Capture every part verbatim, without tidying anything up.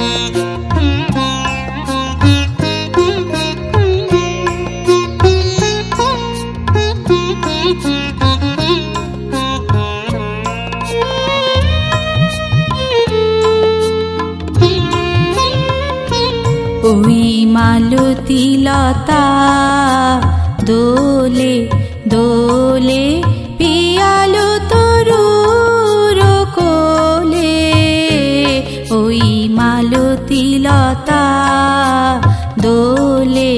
ওই মালতী লতা দোলে দোলে পিয়ালো তরুর কোলে। ওই মালতী লতা দোলে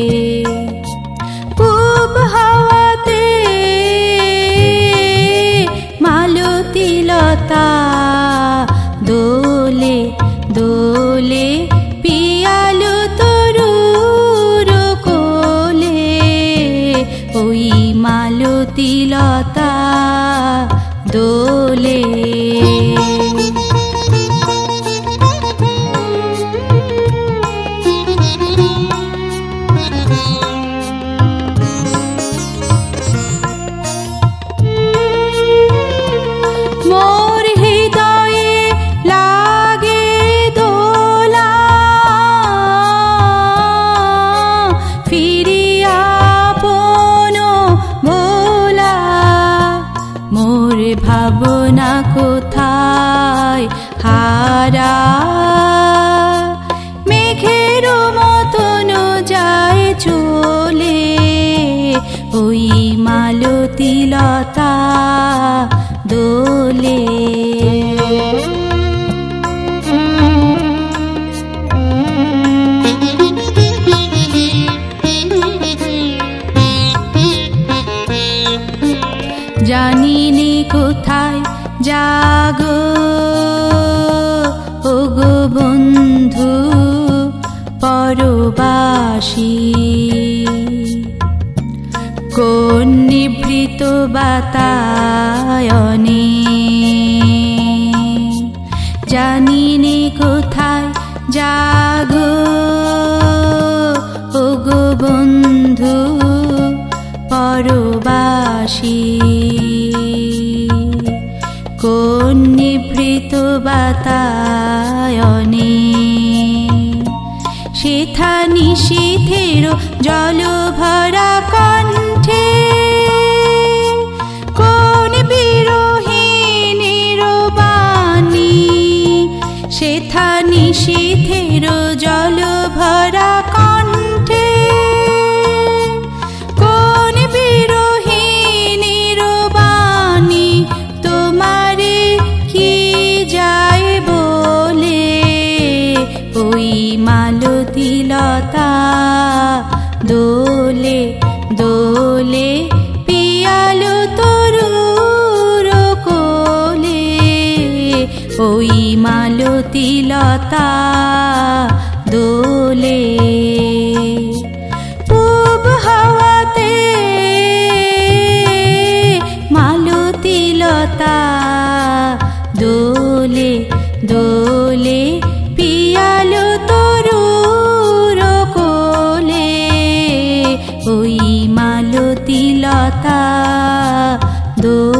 পূব হাওয়াতে মালতী লতা দোলে দোলে পিয়ালো তরুর কোলে। ওই মালতী লতা দোলে মোর হৃদয়ে লাগে দোলা ফিরিয়া আপন ভোলা। মোর ভাবনা কোথায় হারা মেঘের মতন যায় চলে। ওই মালতী লতা দোলে জানিনি কোথায় জাগো ওগো বন্ধু পরবাসী। কোন নিভৃত বাতায়নে জানিনি কোথায় জাগো ওগো বন্ধু পরবাসী। কোন নিভৃত বাতায়নে সেথা নিশীথের জল ভরা কণ্ঠে কোন বিরোহিণীর বাণী। সেথা নিশীথের জল ভরা কণ্ঠে কোন বিরোহিণীর বাণী। তোমারে কি যায় বলে ওই মালতী লতা দোলে দোলে পিয়ালো তরুর কোলে। ওই মালতী লতা দোলে পূব হাওয়াতে মালতী লতা দোলে দোলে পিয়ালো তরুর কোলে। ওই মালতী লতা দোলে।